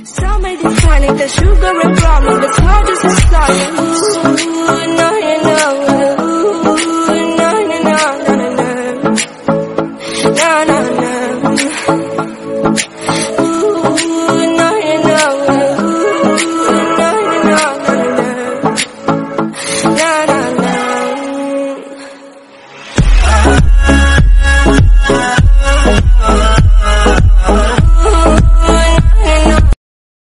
Some may define it as sugar and brown, but it's not just a start. No, you know.